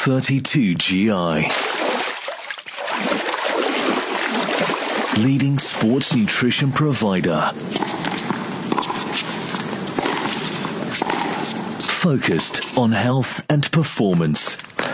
32GI. Leading sports nutrition provider. Focused on health and performance.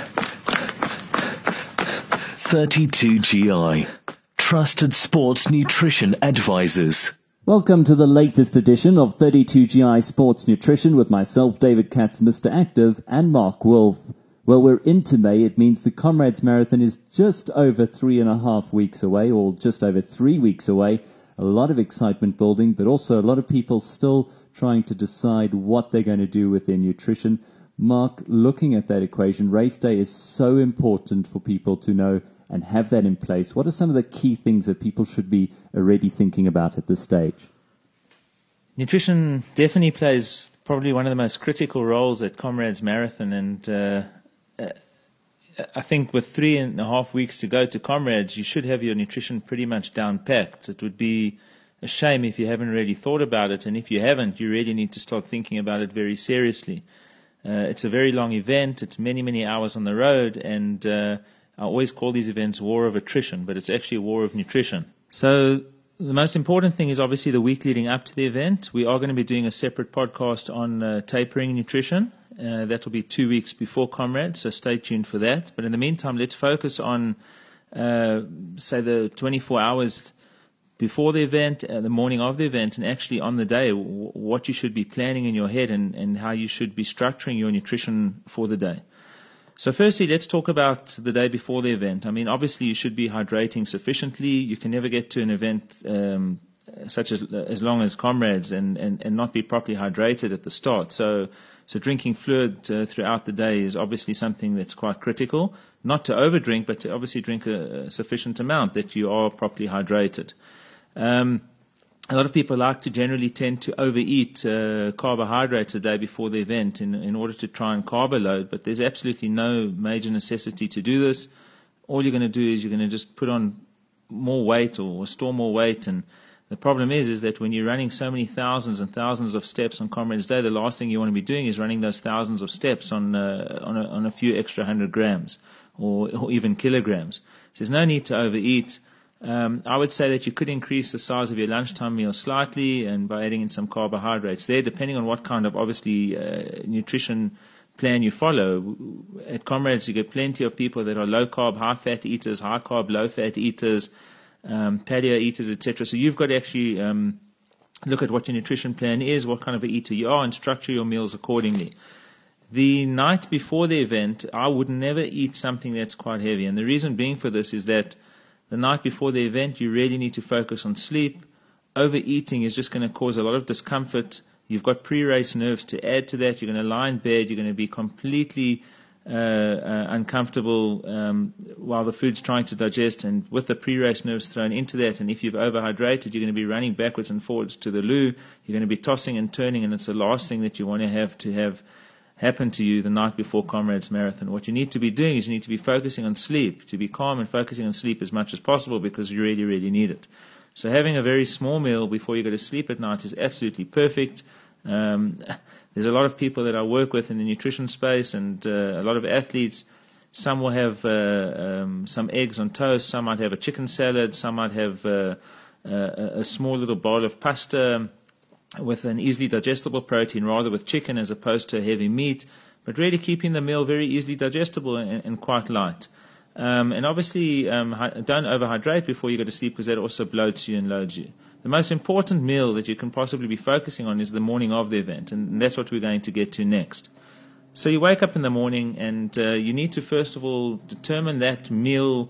32GI. Trusted sports nutrition advisors. Welcome to the latest edition of 32GI Sports Nutrition with myself, David Katz, Mr. Active, and Mark Wolf. Well, we're into May. It means the Comrades Marathon is just over 3.5 weeks away, or just over 3 weeks away. A lot of excitement building, but also a lot of people still trying to decide what they're going to do with their nutrition. Mark, looking at that equation, race day is so important for people to know and have that in place. What are some of the key things that people should be already thinking about at this stage? Nutrition definitely plays probably one of the most critical roles at Comrades Marathon, and I think with 3.5 weeks to go to Comrades, you should have your nutrition pretty much down packed. It would be a shame if you haven't really thought about it, and if you haven't, you really need to start thinking about it very seriously. It's a very long event. It's many, many hours on the road, and I always call these events war of attrition, but it's actually a war of nutrition. So the most important thing is obviously the week leading up to the event. We are going to be doing a separate podcast on tapering nutrition. That will be 2 weeks before Comrades, so stay tuned for that. But in the meantime, let's focus on, say, the 24 hours before the event, the morning of the event, and actually on the day, what you should be planning in your head and how you should be structuring your nutrition for the day. So firstly, let's talk about the day before the event. I mean, obviously, you should be hydrating sufficiently. You can never get to an event such as long as Comrades and not be properly hydrated at the start. So drinking fluid throughout the day is obviously something that's quite critical. Not to overdrink, but to obviously drink a sufficient amount that you are properly hydrated. A lot of people like to generally tend to overeat carbohydrates the day before the event in order to try and carb load, but there's absolutely no major necessity to do this. All you're going to do is you're going to just put on more weight or store more weight, and the problem is that when you're running so many thousands and thousands of steps on Comrades Day, the last thing you want to be doing is running those thousands of steps on a few extra 100 grams or even kilograms. So there's no need to overeat. I would say that you could increase the size of your lunchtime meal slightly, and by adding in some carbohydrates there, depending on what kind of obviously nutrition plan you follow. At Comrades, you get plenty of people that are low carb, high fat eaters, high carb, low fat eaters, paleo eaters, etc. So you've got to actually look at what your nutrition plan is, what kind of an eater you are, and structure your meals accordingly. The night before the event, I would never eat something that's quite heavy, and the reason being for this is that the night before the event, you really need to focus on sleep. Overeating is just going to cause a lot of discomfort. You've got pre-race nerves to add to that. You're going to lie in bed. You're going to be completely uncomfortable while the food's trying to digest, and with the pre-race nerves thrown into that, and if you've overhydrated, you're going to be running backwards and forwards to the loo. You're going to be tossing and turning, and it's the last thing that you want to have happen to you the night before Comrades Marathon. What you need to be doing is you need to be focusing on sleep, to be calm and focusing on sleep as much as possible, because you really, really need it. So having a very small meal before you go to sleep at night is absolutely perfect. There's a lot of people that I work with in the nutrition space, and a lot of athletes. Some will have some eggs on toast, some might have a chicken salad, some might have a small little bowl of pasta with an easily digestible protein, rather with chicken as opposed to a heavy meat, but really keeping the meal very easily digestible and quite light. And obviously, don't overhydrate before you go to sleep, because that also bloats you and loads you. The most important meal that you can possibly be focusing on is the morning of the event, and that's what we're going to get to next. So you wake up in the morning, and you need to first of all determine that meal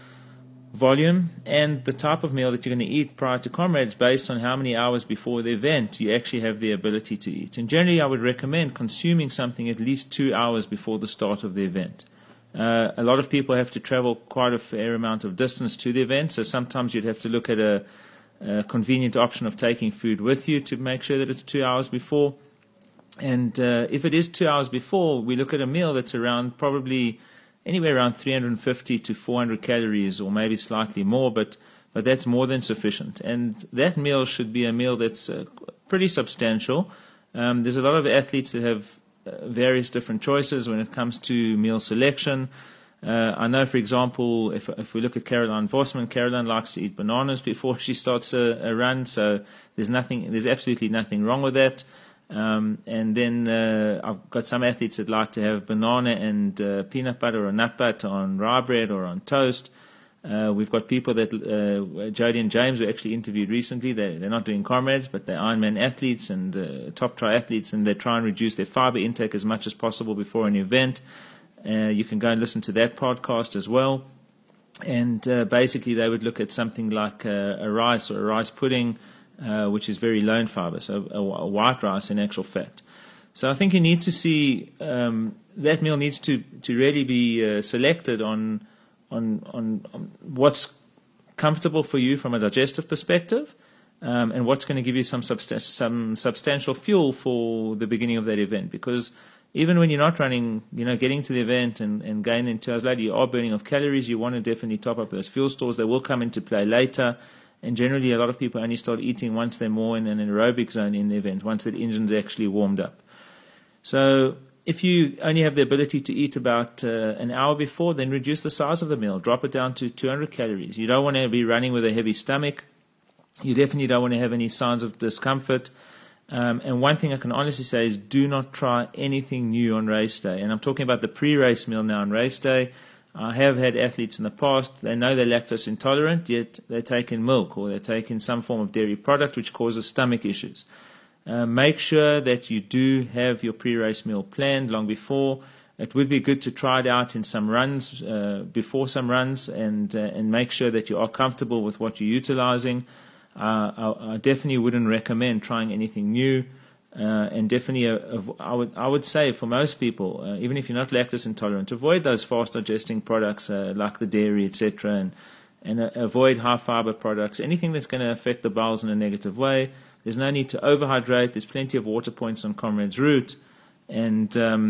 volume and the type of meal that you're going to eat prior to Comrades based on how many hours before the event you actually have the ability to eat. And generally, I would recommend consuming something at least 2 hours before the start of the event. A lot of people have to travel quite a fair amount of distance to the event, so sometimes you'd have to look at a convenient option of taking food with you to make sure that it's 2 hours before. And if it is 2 hours before, we look at a meal that's around probably anywhere around 350 to 400 calories, or maybe slightly more, but that's more than sufficient. And that meal should be a meal that's pretty substantial. There's a lot of athletes that have various different choices when it comes to meal selection. I know, for example, if we look at Caroline Vossman, Caroline likes to eat bananas before she starts a run, so there's absolutely nothing wrong with that. And then I've got some athletes that like to have banana and peanut butter or nut butter on rye bread or on toast. We've got people that Jody and James were actually interviewed recently. They're not doing comrades, but they're Ironman athletes and top triathletes, and they try and reduce their fiber intake as much as possible before an event. You can go and listen to that podcast as well. And basically they would look at something like a rice or a rice pudding, which is very low in fiber, so a white rice in actual fact. So I think you need to see that meal needs to really be selected on what's comfortable for you from a digestive perspective, and what's going to give you some substantial fuel for the beginning of that event. Because even when you're not running, getting to the event and gaining 2 hours later, you are burning off calories. You want to definitely top up those fuel stores. They will come into play later. And generally, a lot of people only start eating once they're more in an aerobic zone in the event, once that engine's actually warmed up. So if you only have the ability to eat about an hour before, then reduce the size of the meal. Drop it down to 200 calories. You don't want to be running with a heavy stomach. You definitely don't want to have any signs of discomfort. And one thing I can honestly say is do not try anything new on race day. And I'm talking about the pre-race meal now on race day. I have had athletes in the past, they know they're lactose intolerant, yet they're taking milk or they're taking some form of dairy product which causes stomach issues. Make sure that you do have your pre-race meal planned long before. It would be good to try it out in some runs, before some runs, and make sure that you are comfortable with what you're utilizing. I definitely wouldn't recommend trying anything new. And definitely, I would say for most people, even if you're not lactose intolerant, avoid those fast digesting products like the dairy, etc., and avoid high fiber products. Anything that's going to affect the bowels in a negative way. There's no need to overhydrate. There's plenty of water points on Comrade's route, and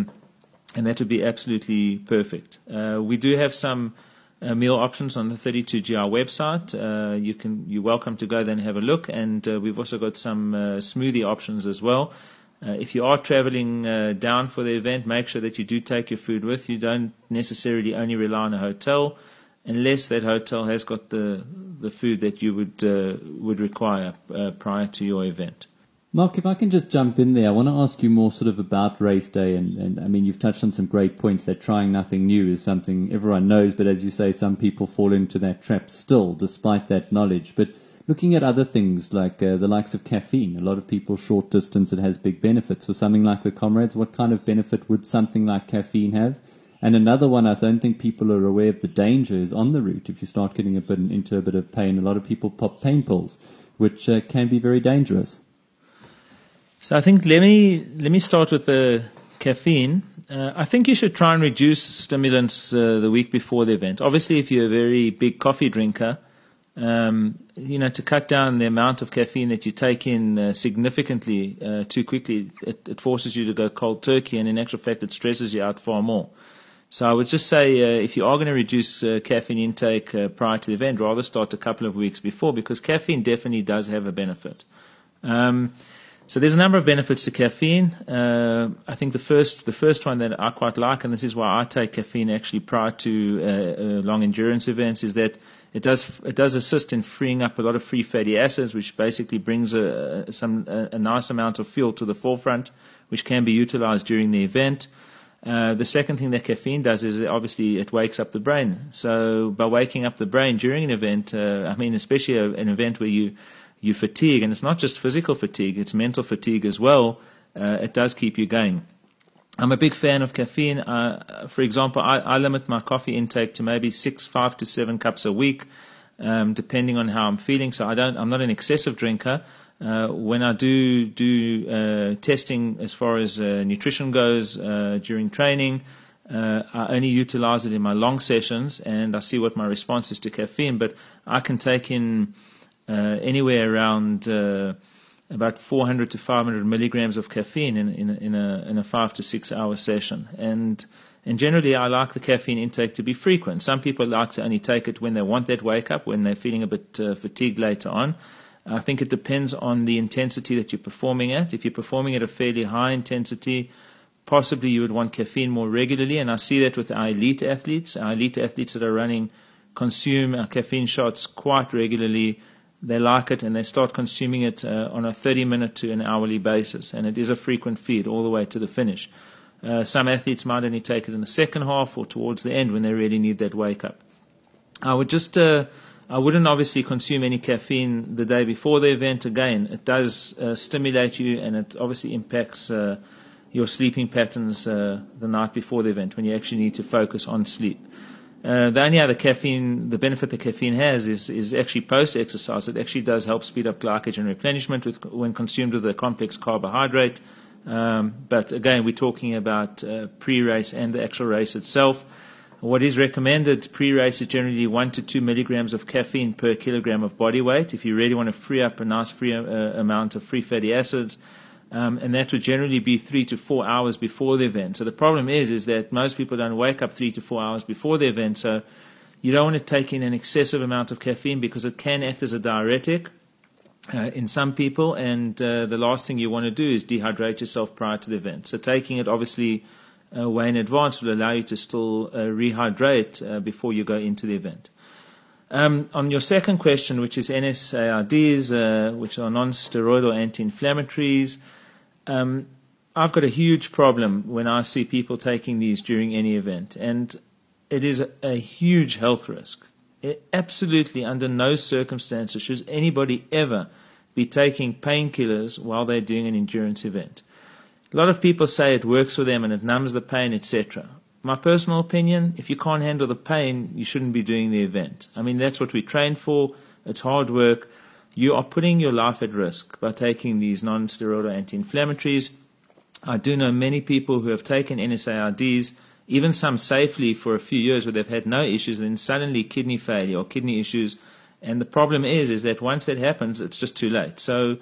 that would be absolutely perfect. We do have some meal options on the 32GI website. You're welcome to go there and have a look, and we've also got some smoothie options as well. If you are traveling down for the event, make sure that you do take your food with you. Don't necessarily only rely on a hotel, unless that hotel has got the food that you would require prior to your event. Mark, if I can just jump in there, I want to ask you more sort of about race day, and I mean, you've touched on some great points that trying nothing new is something everyone knows, but as you say, some people fall into that trap still, despite that knowledge. But looking at other things like the likes of caffeine, a lot of people short distance, it has big benefits. For something like the Comrades, what kind of benefit would something like caffeine have? And another one, I don't think people are aware of the danger is on the route. If you start getting into a bit of pain, a lot of people pop pain pills, which can be very dangerous. So I think let me start with the caffeine. I think you should try and reduce stimulants the week before the event. Obviously, if you're a very big coffee drinker, to cut down the amount of caffeine that you take in significantly too quickly, it forces you to go cold turkey, and in actual fact, it stresses you out far more. So I would just say if you are going to reduce caffeine intake prior to the event, rather start a couple of weeks before, because caffeine definitely does have a benefit. So there's a number of benefits to caffeine. I think the first one that I quite like, and this is why I take caffeine actually prior to long endurance events, is that it does assist in freeing up a lot of free fatty acids, which basically brings a nice amount of fuel to the forefront, which can be utilized during the event. The second thing that caffeine does is obviously it wakes up the brain. So by waking up the brain during an event, especially an event where you fatigue, and it's not just physical fatigue, it's mental fatigue as well, it does keep you going. I'm a big fan of caffeine. For example, I limit my coffee intake to maybe 5 to 7 cups a week, depending on how I'm feeling. So I'm not an excessive drinker. When I do testing as far as nutrition goes during training, I only utilize it in my long sessions, and I see what my response is to caffeine. But I can take in anywhere around about 400 to 500 milligrams of caffeine in a 5 to 6 hour session. And generally, I like the caffeine intake to be frequent. Some people like to only take it when they want that wake up, when they're feeling a bit fatigued later on. I think it depends on the intensity that you're performing at. If you're performing at a fairly high intensity, possibly you would want caffeine more regularly, and I see that with our elite athletes. Our elite athletes that are running consume our caffeine shots quite regularly. They like it, and they start consuming it on a 30-minute to an hourly basis, and it is a frequent feed all the way to the finish. Some athletes might only take it in the second half or towards the end when they really need that wake-up. I wouldn't obviously consume any caffeine the day before the event. Again, it does stimulate you, and it obviously impacts your sleeping patterns the night before the event when you actually need to focus on sleep. The only other the benefit that caffeine has is actually post-exercise. It actually does help speed up glycogen replenishment when consumed with a complex carbohydrate. But again, we're talking about pre-race and the actual race itself. What is recommended pre-race is generally 1 to 2 milligrams of caffeine per kilogram of body weight. If you really want to free up a nice amount of free fatty acids, and that would generally be 3 to 4 hours before the event. So the problem is that most people don't wake up 3 to 4 hours before the event. So you don't want to take in an excessive amount of caffeine because it can act as a diuretic in some people, and the last thing you want to do is dehydrate yourself prior to the event. So taking it obviously way in advance will allow you to still rehydrate before you go into the event. On your second question, which is NSAIDs, which are non-steroidal anti-inflammatories, I've got a huge problem when I see people taking these during any event, and it is a huge health risk. Absolutely, under no circumstances should anybody ever be taking painkillers while they're doing an endurance event. A lot of people say it works for them and it numbs the pain, etc. My personal opinion, if you can't handle the pain, you shouldn't be doing the event. I mean, that's what we train for. It's hard work. You are putting your life at risk by taking these non-steroidal anti-inflammatories. I do know many people who have taken NSAIDs, even some safely for a few years where they've had no issues, then suddenly kidney failure or kidney issues. And the problem is that once that happens, it's just too late. So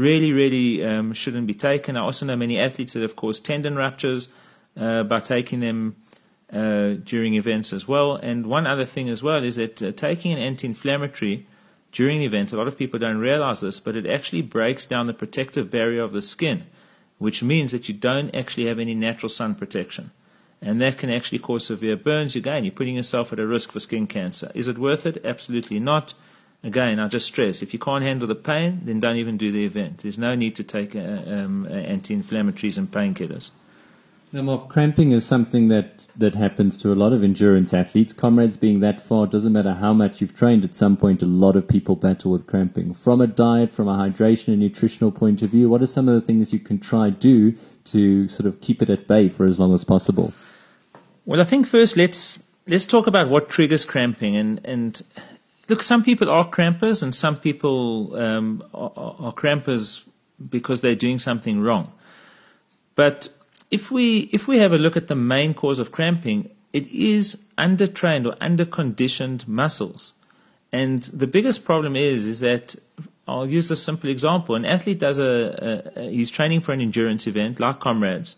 really shouldn't be taken. I also know many athletes that have caused tendon ruptures by taking them during events as well. And one other thing as well is that taking an anti-inflammatory during the event, a lot of people don't realize this, but it actually breaks down the protective barrier of the skin, which means that you don't actually have any natural sun protection. And that can actually cause severe burns. Again, you're putting yourself at a risk for skin cancer. Is it worth it? Absolutely not. Again, I just stress, if you can't handle the pain, then don't even do the event. There's no need to take anti-inflammatories and painkillers. Now, Mark, cramping is something that happens to a lot of endurance athletes. Comrades being that far, doesn't matter how much you've trained, at some point a lot of people battle with cramping. From a diet, from a hydration and nutritional point of view, what are some of the things you can try do to sort of keep it at bay for as long as possible? Well, I think first let's talk about what triggers cramping. And look, some people are crampers and some people are crampers because they're doing something wrong. But if we have a look at the main cause of cramping, it is undertrained or underconditioned muscles. And the biggest problem is that, I'll use this simple example. An athlete he's training for an endurance event like Comrades.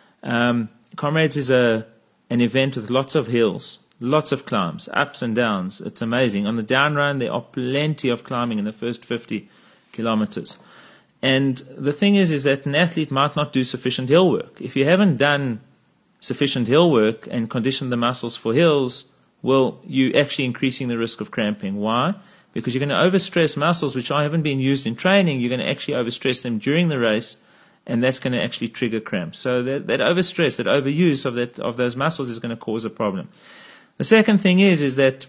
Comrades is an event with lots of hills, lots of climbs, ups and downs. It's amazing. On the down run, there are plenty of climbing in the first 50 kilometers. And the thing is that an athlete might not do sufficient hill work. If you haven't done sufficient hill work and conditioned the muscles for hills, well, you're actually increasing the risk of cramping. Why? Because you're going to overstress muscles which haven't been used in training. You're going to actually overstress them during the race, and that's going to actually trigger cramps. So that overstress, that overuse of those muscles is going to cause a problem. The second thing is that,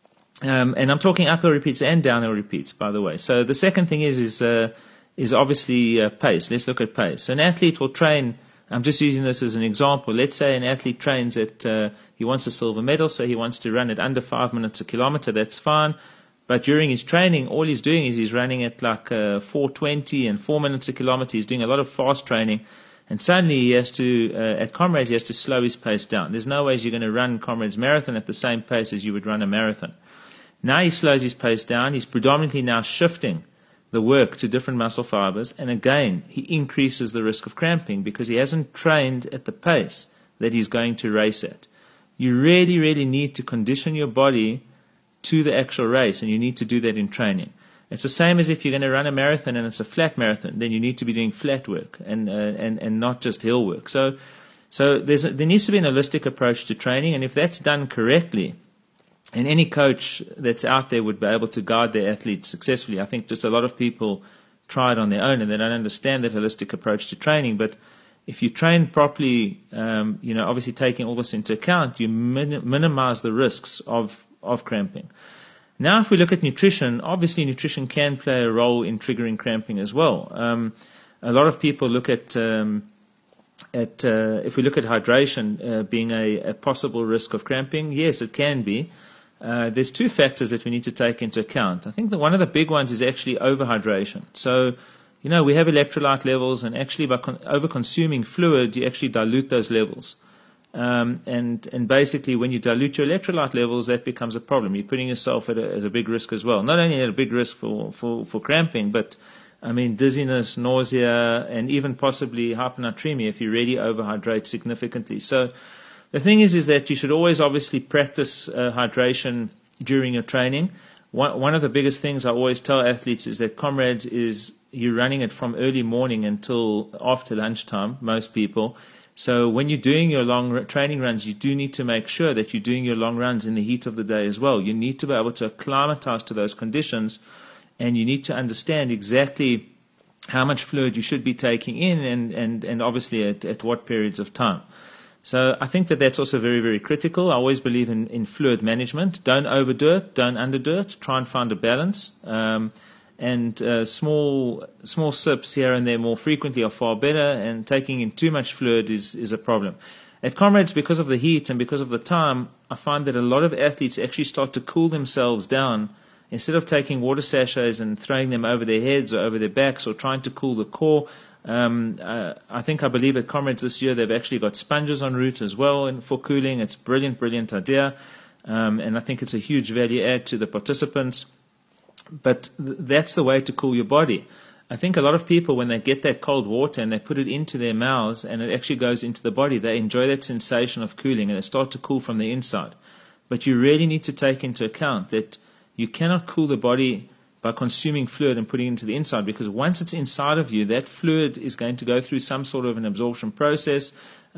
and I'm talking uphill repeats and downhill repeats, by the way. So the second thing is obviously pace. Let's look at pace. So an athlete will train. I'm just using this as an example. Let's say an athlete trains he wants a silver medal, so he wants to run at under 5 minutes a kilometer. That's fine. But during his training, all he's doing is he's running at like 4:20 and 4 minutes a kilometer. He's doing a lot of fast training. And suddenly he has to, at Comrades, he has to slow his pace down. There's no ways you're going to run Comrades Marathon at the same pace as you would run a marathon. Now he slows his pace down. He's predominantly now shifting the work to different muscle fibers. And again, he increases the risk of cramping because he hasn't trained at the pace that he's going to race at. You really, really need to condition your body to the actual race, and you need to do that in training. It's the same as if you're going to run a marathon and it's a flat marathon, then you need to be doing flat work and not just hill work. So So there needs to be an holistic approach to training, and if that's done correctly, and any coach that's out there would be able to guide their athletes successfully. I think just a lot of people try it on their own and they don't understand that holistic approach to training. But if you train properly, obviously taking all this into account, you minimize the risks of cramping. Now, if we look at nutrition, obviously nutrition can play a role in triggering cramping as well. A lot of people look at if we look at hydration being a possible risk of cramping. Yes, it can be. There's two factors that we need to take into account. I think that one of the big ones is actually overhydration. So, we have electrolyte levels, and actually by over-consuming fluid, you actually dilute those levels. And basically, when you dilute your electrolyte levels, that becomes a problem. You're putting yourself at a big risk as well. Not only at a big risk for cramping, but dizziness, nausea, and even possibly hyponatremia if you really overhydrate significantly. So the thing is that you should always obviously practice hydration during your training. One of the biggest things I always tell athletes is that Comrades is you're running it from early morning until after lunchtime, most people. So when you're doing your long training runs, you do need to make sure that you're doing your long runs in the heat of the day as well. You need to be able to acclimatize to those conditions, and you need to understand exactly how much fluid you should be taking in and obviously at what periods of time. So I think that that's also very, very critical. I always believe in fluid management. Don't overdo it. Don't underdo it. Try and find a balance. Small sips here and there more frequently are far better, and taking in too much fluid is a problem. At Comrades, because of the heat and because of the time, I find that a lot of athletes actually start to cool themselves down. Instead of taking water sachets and throwing them over their heads or over their backs or trying to cool the core, I believe at Comrades this year they've actually got sponges en route as well and for cooling. It's brilliant idea. And I think it's a huge value add to the participants. But that's the way to cool your body. I think a lot of people, when they get that cold water and they put it into their mouths and it actually goes into the body, they enjoy that sensation of cooling and they start to cool from the inside. But you really need to take into account that you cannot cool the body by consuming fluid and putting it into the inside, because once it's inside of you, that fluid is going to go through some sort of an absorption process,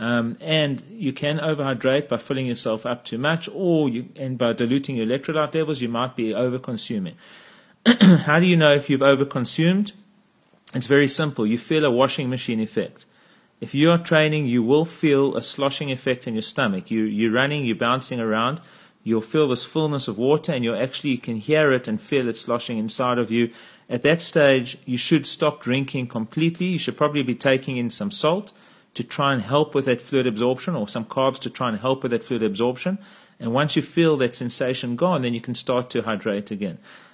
and you can overhydrate by filling yourself up too much, and by diluting your electrolyte levels, you might be overconsuming. How do you know if you've overconsumed? It's very simple. You feel a washing machine effect. If you are training, you will feel a sloshing effect in your stomach. You're running, you're bouncing around. You'll feel this fullness of water, and you can hear it and feel it sloshing inside of you. At that stage, you should stop drinking completely. You should probably be taking in some salt to try and help with that fluid absorption, or some carbs to try and help with that fluid absorption. And once you feel that sensation gone, then you can start to hydrate again.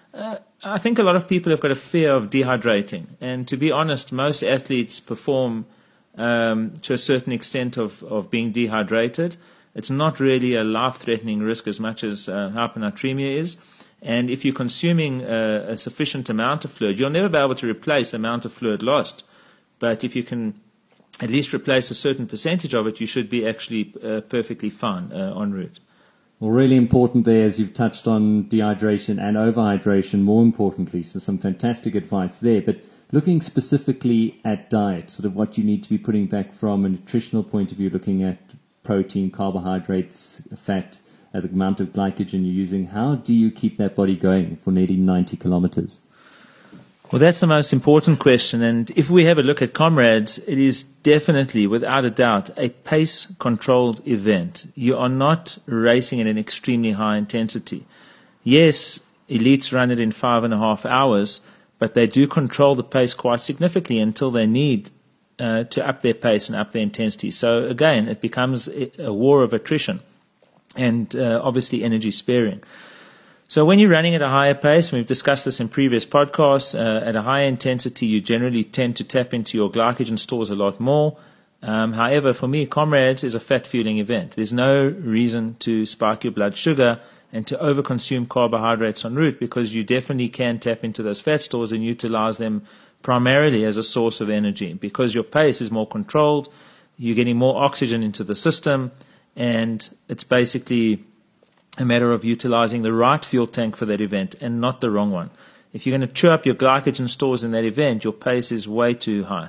I think a lot of people have got a fear of dehydrating. And to be honest, most athletes perform to a certain extent of being dehydrated. It's not really a life-threatening risk as much as hyponatremia is. And if you're consuming a sufficient amount of fluid, you'll never be able to replace the amount of fluid lost. But if you can at least replace a certain percentage of it, you should be actually perfectly fine en route. Well, really important there, as you've touched on dehydration and overhydration, more importantly. So some fantastic advice there. But looking specifically at diet, sort of what you need to be putting back from a nutritional point of view, looking at protein, carbohydrates, fat, the amount of glycogen you're using, how do you keep that body going for nearly 90 kilometers? Well, that's the most important question. And if we have a look at Comrades, it is definitely, without a doubt, a pace-controlled event. You are not racing at an extremely high intensity. Yes, elites run it in 5.5 hours, but they do control the pace quite significantly until they need to up their pace and up their intensity. So again, it becomes a war of attrition and obviously energy sparing. So when you're running at a higher pace, and we've discussed this in previous podcasts, at a higher intensity, you generally tend to tap into your glycogen stores a lot more. However, for me, Comrades is a fat-fueling event. There's no reason to spike your blood sugar and to overconsume carbohydrates en route, because you definitely can tap into those fat stores and utilize them primarily as a source of energy. Because your pace is more controlled, you're getting more oxygen into the system, and it's basically a matter of utilizing the right fuel tank for that event and not the wrong one. If you're going to chew up your glycogen stores in that event, your pace is way too high.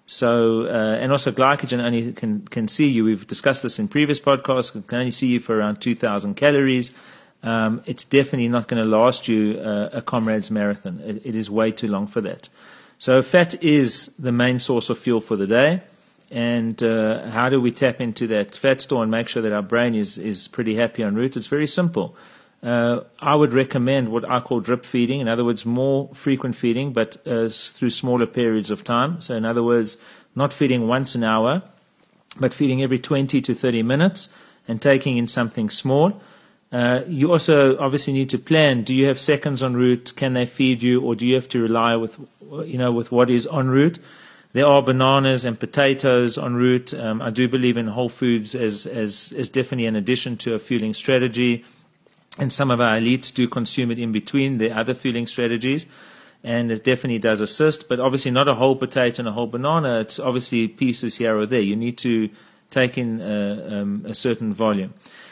So, and also glycogen only can see you. We've discussed this in previous podcasts. Can only see you for around 2,000 calories. It's definitely not going to last you a Comrades Marathon. It is way too long for that. So fat is the main source of fuel for the day. And how do we tap into that fat store and make sure that our brain is pretty happy en route? It's very simple. I would recommend what I call drip feeding. In other words, more frequent feeding, but through smaller periods of time. So in other words, not feeding once an hour, but feeding every 20 to 30 minutes and taking in something small. You also obviously need to plan. Do you have seconds en route? Can they feed you, or do you have to rely with what is en route? There are bananas and potatoes en route. I do believe in whole foods as definitely an addition to a fueling strategy. And some of our elites do consume it in between their other fueling strategies. And it definitely does assist, but obviously not a whole potato and a whole banana. It's obviously pieces here or there. You need to take in a certain volume.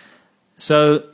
So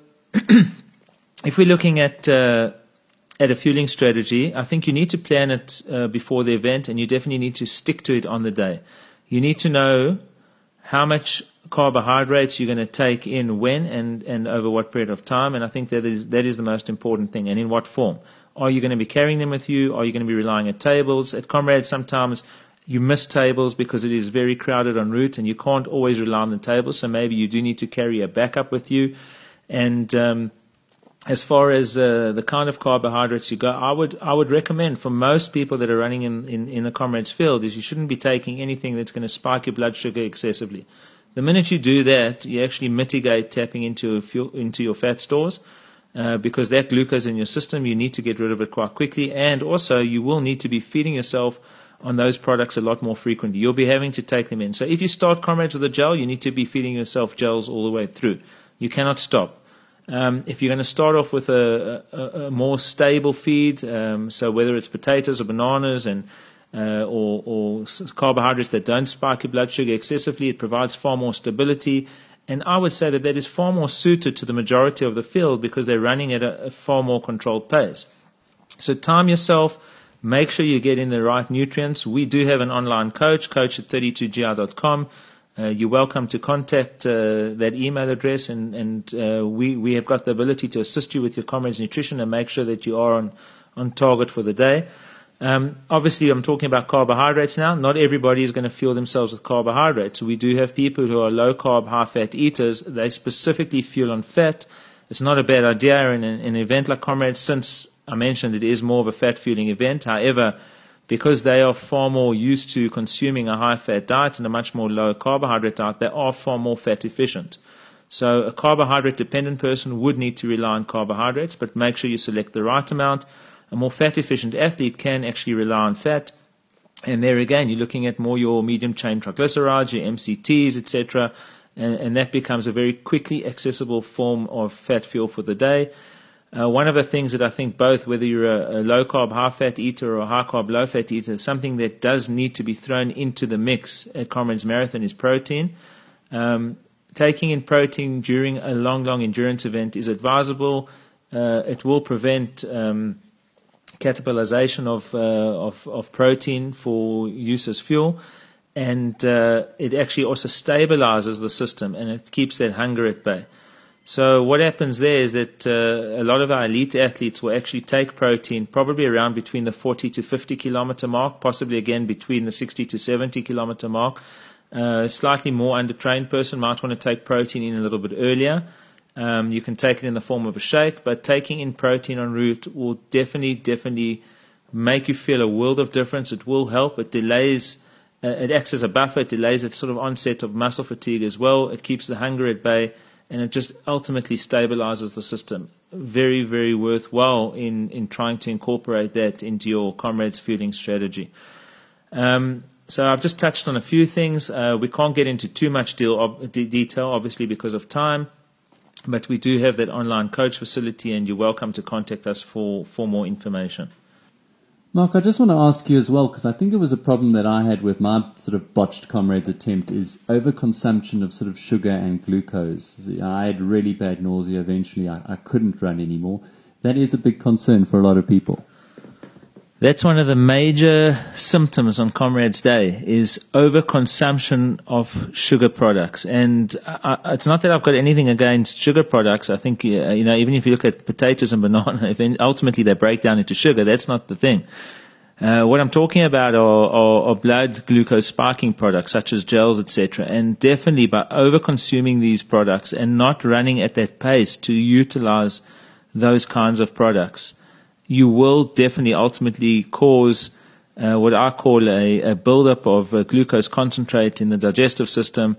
if we're looking at a fueling strategy, I think you need to plan it before the event, and you definitely need to stick to it on the day. You need to know how much carbohydrates you're going to take in when and over what period of time, and I think that is the most important thing, and in what form. Are you going to be carrying them with you? Are you going to be relying on tables? At Comrades, sometimes you miss tables because it is very crowded en route, and you can't always rely on the tables, so maybe you do need to carry a backup with you. And as far as the kind of carbohydrates you go, I would recommend for most people that are running in the Comrades field is you shouldn't be taking anything that's going to spike your blood sugar excessively. The minute you do that, you actually mitigate tapping into your fat stores, because that glucose in your system, you need to get rid of it quite quickly, and also you will need to be feeding yourself on those products a lot more frequently. You'll be having to take them in. So if you start Comrades with a gel, you need to be feeding yourself gels all the way through. You cannot stop. If you're going to start off with a more stable feed, so whether it's potatoes or bananas and or carbohydrates that don't spike your blood sugar excessively, it provides far more stability. And I would say that is far more suited to the majority of the field because they're running at a far more controlled pace. So time yourself. Make sure you get in the right nutrients. We do have an online coach at 32gi.com. You're welcome to contact that email address, and we have got the ability to assist you with your Comrades nutrition and make sure that you are on target for the day. Obviously, I'm talking about carbohydrates now. Not everybody is going to fuel themselves with carbohydrates. We do have people who are low-carb, high-fat eaters. They specifically fuel on fat. It's not a bad idea in an event like Comrades, since I mentioned it is more of a fat-fueling event. However, because they are far more used to consuming a high-fat diet and a much more low-carbohydrate diet, they are far more fat-efficient. So a carbohydrate-dependent person would need to rely on carbohydrates, but make sure you select the right amount. A more fat-efficient athlete can actually rely on fat. And there again, you're looking at more your medium-chain triglycerides, your MCTs, etc., and that becomes a very quickly accessible form of fat fuel for the day. One of the things that I think both, whether you're a low-carb, high-fat eater or a high-carb, low-fat eater, something that does need to be thrown into the mix at Comrades Marathon is protein. Taking in protein during a long endurance event is advisable. It will prevent catabolization of protein for use as fuel, and it actually also stabilizes the system and it keeps that hunger at bay. So what happens there is that a lot of our elite athletes will actually take protein probably around between the 40 to 50 kilometer mark, possibly again between the 60 to 70 kilometer mark. Slightly more undertrained person might want to take protein in a little bit earlier. You can take it in the form of a shake, but taking in protein en route will definitely make you feel a world of difference. It will help. It delays, it acts as a buffer. It delays the sort of onset of muscle fatigue as well. It keeps the hunger at bay, and it just ultimately stabilizes the system. Very, very worthwhile in trying to incorporate that into your Comrades fueling strategy. So I've just touched on a few things. We can't get into too much detail, obviously, because of time. But we do have that online coach facility, and you're welcome to contact us for more information. Mark, I just want to ask you as well, because I think it was a problem that I had with my sort of botched Comrades attempt, is overconsumption of sort of sugar and glucose. I had really bad nausea. Eventually, I couldn't run anymore. That is a big concern for a lot of people. That's one of the major symptoms on Comrades Day is overconsumption of sugar products. And it's not that I've got anything against sugar products. I think, even if you look at potatoes and banana, ultimately they break down into sugar, that's not the thing. What I'm talking about are blood glucose spiking products such as gels, etc. And definitely by over-consuming these products and not running at that pace to utilize those kinds of products, you will definitely ultimately cause what I call a buildup of glucose concentrate in the digestive system.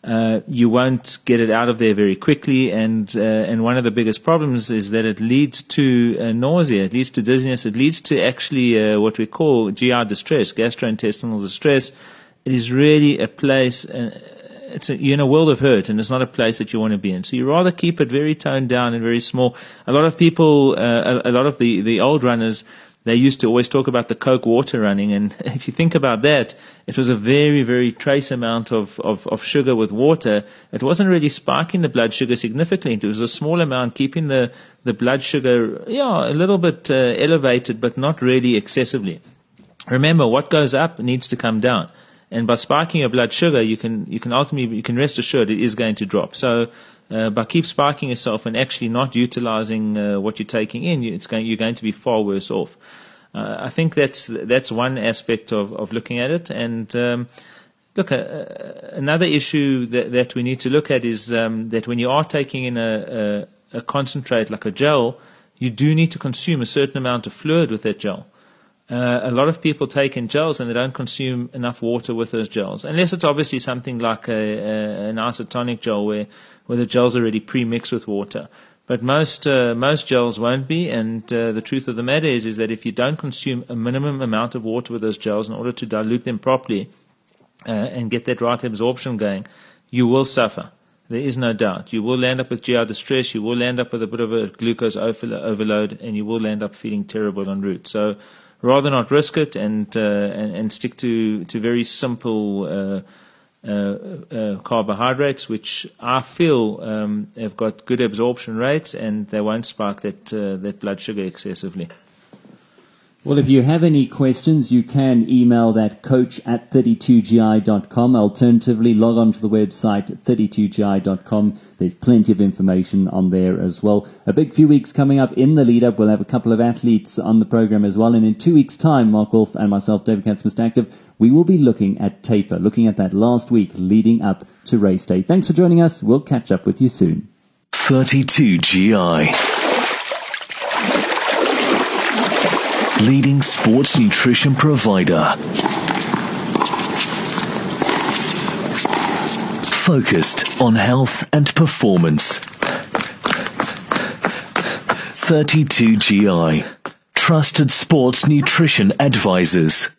You won't get it out of there very quickly, and one of the biggest problems is that it leads to nausea, it leads to dizziness, it leads to actually what we call GI distress, gastrointestinal distress. It is really a place, you're in a world of hurt, and it's not a place that you want to be in. So you rather keep it very toned down and very small. A lot of people, a lot of the old runners, they used to always talk about the Coke water running, and if you think about that, it was a very, very trace amount of sugar with water. It wasn't really spiking the blood sugar significantly. It was a small amount, keeping the blood sugar, a little bit elevated, but not really excessively. Remember, what goes up needs to come down. And by spiking your blood sugar, you can ultimately rest assured it is going to drop. So, by keep spiking yourself and actually not utilizing what you're taking in, you're going to be far worse off. I think that's one aspect of looking at it. And look, another issue that we need to look at is that when you are taking in a concentrate like a gel, you do need to consume a certain amount of fluid with that gel. A lot of people take in gels and they don't consume enough water with those gels, unless it's obviously something like an isotonic gel where the gels are already pre-mixed with water. But most gels won't be, and the truth of the matter is that if you don't consume a minimum amount of water with those gels in order to dilute them properly and get that right absorption going, you will suffer. There is no doubt. You will land up with GI distress, you will land up with a bit of a glucose overload, and you will land up feeling terrible en route. So rather not risk it and stick to very simple carbohydrates, which I feel have got good absorption rates, and they won't spike that blood sugar excessively. Well, if you have any questions, you can email that coach@32gi.com. Alternatively, log on to the website 32gi.com. There's plenty of information on there as well. A big few weeks coming up in the lead-up. We'll have a couple of athletes on the program as well. And in 2 weeks' time, Mark Wolf and myself, David Katz, Mr. Active, we will be looking at taper, looking at that last week leading up to race day. Thanks for joining us. We'll catch up with you soon. 32GI. Leading sports nutrition provider. Focused on health and performance. 32GI. Trusted sports nutrition advisors.